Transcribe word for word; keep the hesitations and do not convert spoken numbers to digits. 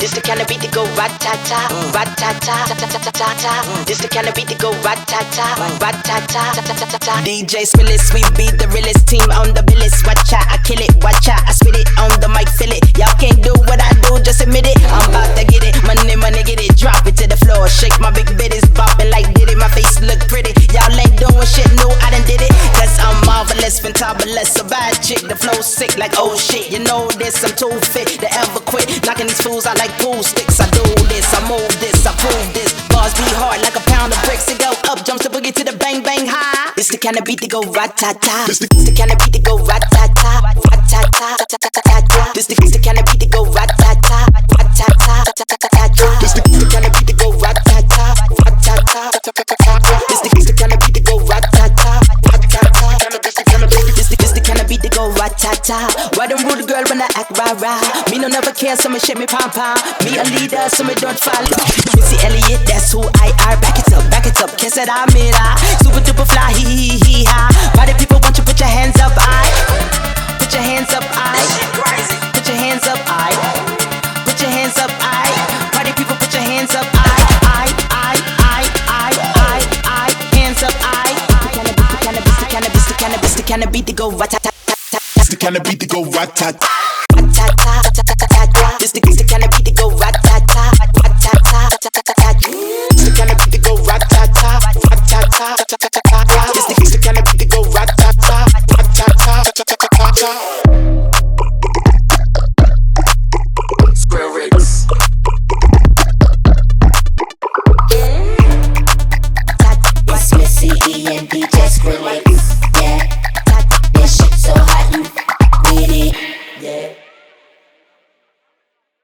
This the kind of beat that go rat-ta-ta, rat-ta-ta, ta-ta-ta-ta-ta. This the kind of beat that go rat-ta-ta, rat-ta-ta, ta-ta-ta-ta. D J Spillis, we be the realest team on the billis. Watch out, I kill it, watch out, I spit it on the mic, feel it. Y'all can't do what I do, just admit it. I'm about to get it, money, money, get it. Drop it to the floor, shake my big bitties, bopping like did it. My face look pretty, y'all ain't doing shit, no, I done did it. Cause I'm marvelous, fantabulous, a bad chick, the flow sick like oh shit. You know this, I'm too fit to ever quit. Knocking these fools out like pool sticks. I do this, I move this, I prove this. Bars be hard like a pound of bricks. It go up, jumps the boogie to the bang bang high. This the kind of beat that go rat-ta-ta. This the, the kind of beat that go rat-ta-ta, rat-ta-ta, ta-ta-ta-ta. This the, the kind of beat that go rat-ta-ta, rat-ta-ta, ta-ta-ta-ta. This the, the kind of beat that go rat-ta-ta, rat-ta-ta, ta-ta-ta-ta. This the, the kind of beat that go rat-ta-ta, rat-ta-ta. This the, this the kind of beat that go rat-ta-ta. Why don't rule the girl when I act rah-rah? Me no never care, so me shit me pom-pom. Me a leader, so me don't follow. Missy Elliott, that's who I are. Back it up, back it up, que será mira. Super duper fly, hee hee hee ha. Why do people want you put your hands up, I? Put your hands up, I. Put your hands up, I. Put your hands up, I. Why do people put your hands up, I? I, I, I, I, I, I. Hands up, I. Cannabis, the cannabis, the cannabis, the cannabis, the beat to go rat-tat-tat-tat. It's the kind of beat that go rat-tat.